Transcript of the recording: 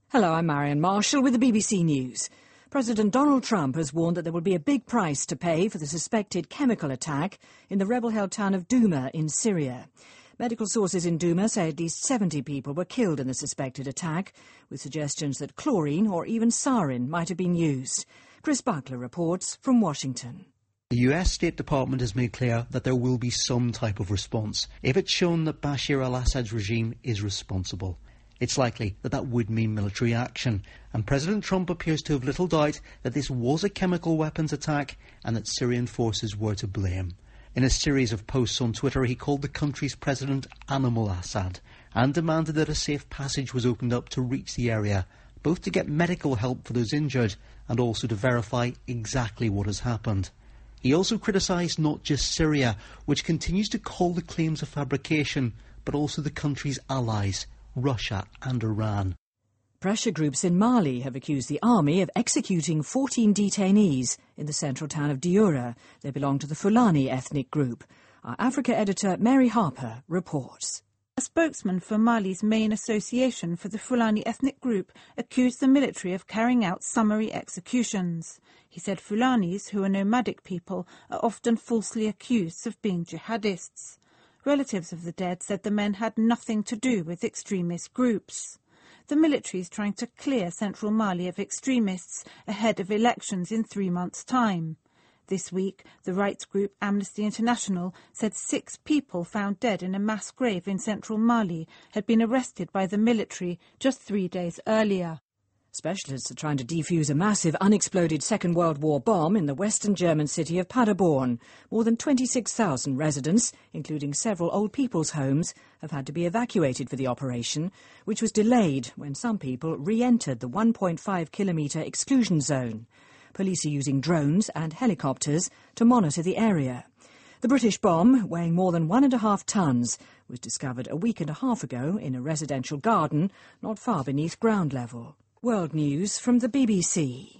Hello, I'm Marion Marshall with the BBC News. President Donald Trump has warned that there will be a big price to pay for the suspected chemical attack in the rebel-held town of Douma in Syria. Medical sources in Douma say at least 70 people were killed in the suspected attack, with suggestions that chlorine or even sarin might have been used. Chris Buckler reports from Washington. The US State Department has made clear that there will be some type of response if it's shown that Bashar al-Assad's regime is responsible. It's likely that that would mean military action, and President Trump appears to have little doubt that this was a chemical weapons attack and that Syrian forces were to blame. In a series of posts on Twitter, he called the country's president Animal Assad and demanded that a safe passage was opened up to reach the area, both to get medical help for those injured and also to verify exactly what has happened. He also criticised not just Syria, which continues to call the claims a fabrication, but also the country's allies, Russia and Iran. Pressure groups in Mali have accused the army of executing 14 detainees in the central town of Dioura. They belong to the Fulani ethnic group. Our Africa editor Mary Harper reports. A spokesman for Mali's main association for the Fulani ethnic group accused the military of carrying out summary executions. He said Fulanis, who are nomadic people, are often falsely accused of being jihadists. Relatives of the dead said the men had nothing to do with extremist groups. The military is trying to clear central Mali of extremists ahead of elections in 3 months' time. This week, the rights group Amnesty International said 6 people found dead in a mass grave in central Mali had been arrested by the military just 3 days earlier. Specialists are trying to defuse a massive unexploded Second World War bomb in the western German city of Paderborn. More than 26,000 residents, including several old people's homes, have had to be evacuated for the operation, which was delayed when some people re-entered the 1.5-kilometre exclusion zone. Police are using drones and helicopters to monitor the area. The British bomb, weighing more than 1.5 tons, was discovered a week and a half ago in a residential garden not far beneath ground level. World News from the BBC.